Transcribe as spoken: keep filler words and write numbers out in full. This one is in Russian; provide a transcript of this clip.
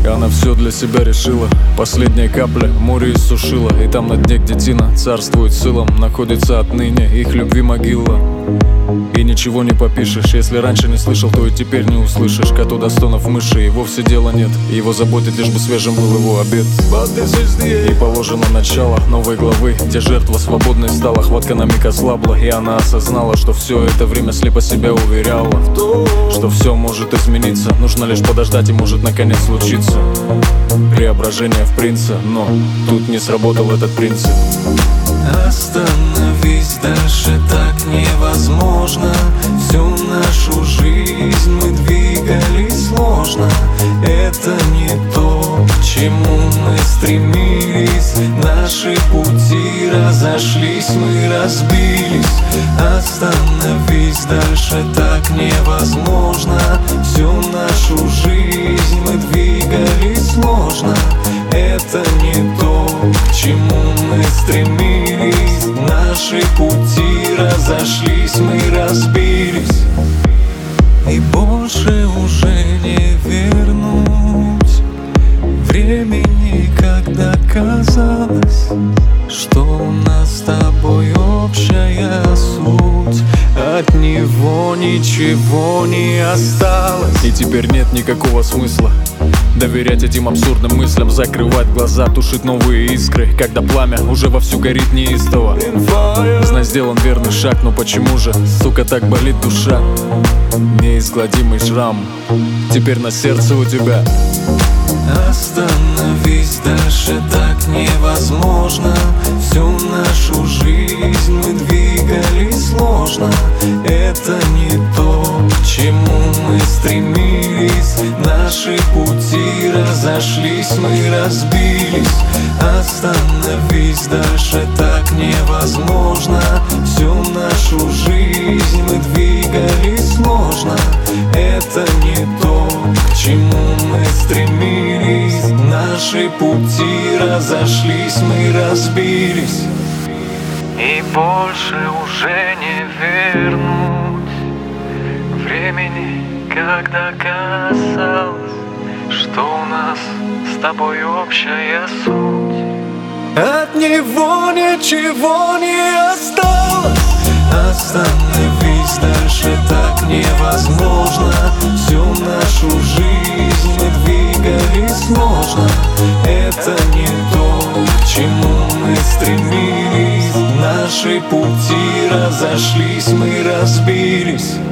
И она все для себя решила. Последняя капля море иссушила. И там на дне, где Тина царствует сылом, находится отныне их любви могила. И ничего не попишешь. Если раньше не слышал, то и теперь не услышишь. Коту до стонов мыши, и вовсе дела нет. Его заботит, лишь бы свежим был его обед. И положено начало новой главы, где жертва свободной стала. Хватка на миг ослабла, и она осознала, что все это время слепо себя уверяла, что все может измениться. Нужно лишь подождать, и может наконец случиться преображение в принца. Но тут не сработал этот принцип. Остановись, дальше так невозможно. Всю нашу жизнь мы двигались сложно. Это не то, к чему мы стремились. Наши пути разошлись, мы разбились. Остановись, дальше так невозможно. Всю нашу жизнь мы двигались сложно. Это не то, к чему мы стремились. Наши пути разошлись, мы разбились. И больше уже не вернуть времени, когда казалось, что у нас с тобой общая суть. От него ничего не осталось. И теперь нет никакого смысла доверять этим абсурдным мыслям, закрывать глаза, тушить новые искры, когда пламя уже вовсю горит неистово. Знай, сделан верный шаг, но почему же, сука, так болит душа? Неизгладимый шрам теперь на сердце у тебя. Остановись, дальше так невозможно. Всю нашу жизнь мы двигались сложно. Это не то, к чему мы стремились. Наши пути разошлись, мы разбились. Остановись, дальше так невозможно. Всю нашу жизнь мы двигались сложно. Это не то, к чему мы стремились. Наши пути разошлись, мы разбились. И больше уже не вернуть времени, когда казалось, что у нас с тобой общая суть. От него ничего не осталось. Остановись, дальше так невозможно. Всю нашу жизнь мы двигались сложно. Это не то, к чему мы стремились. Наши пути разошлись, мы разбились.